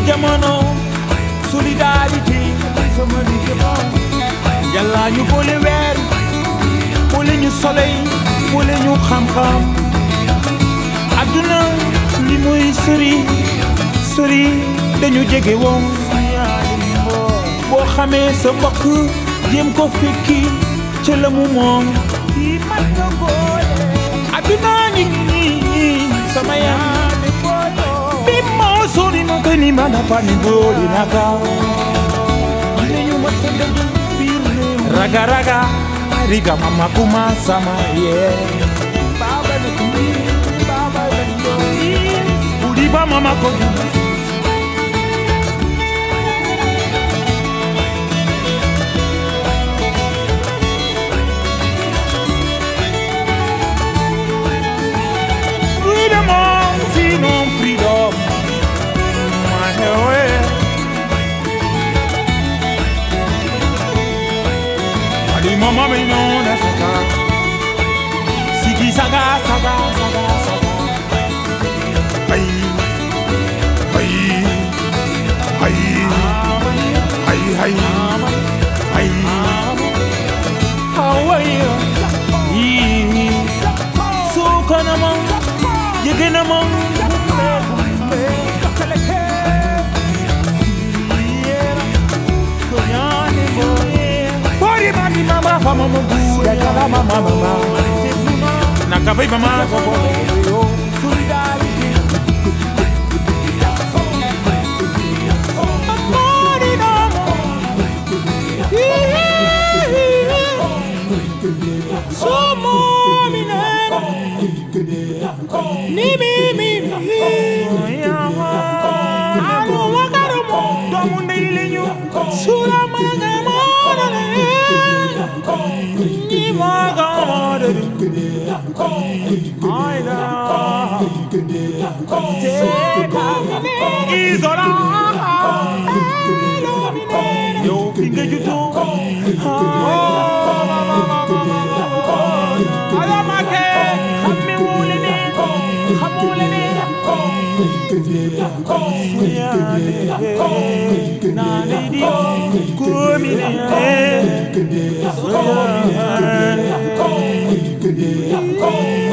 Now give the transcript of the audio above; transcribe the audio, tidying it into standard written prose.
jamono solidarité sama liggéey yàlla ñu boole weer boole ñu soleil boole ñu xam-xam adduna li muy sori sori dañu jege woon boo xamee sa mbokk jéem ko fekki ca la mu moom yi mat nga boole adduna ni sama yaa bi moo sori ma ko ni ma na fa ni boole naka ñu ma sa dëgg biir raga raga riga mama kuma sama ye baba na kumi baba na yo udi ba mama ko freedom my way ali mama me no na saka sigi saga saga saga saga ay ay ay ay ay ay how are you so kana man yegena man mama mbuda kala mama mama nakabai mama solidarity amore no somo minero ni mi alo wakaromo domunde ilenyu sura manga mona ni maga mode aina izola yo finge jutu ala make hammi mulene hamulene na lady kumine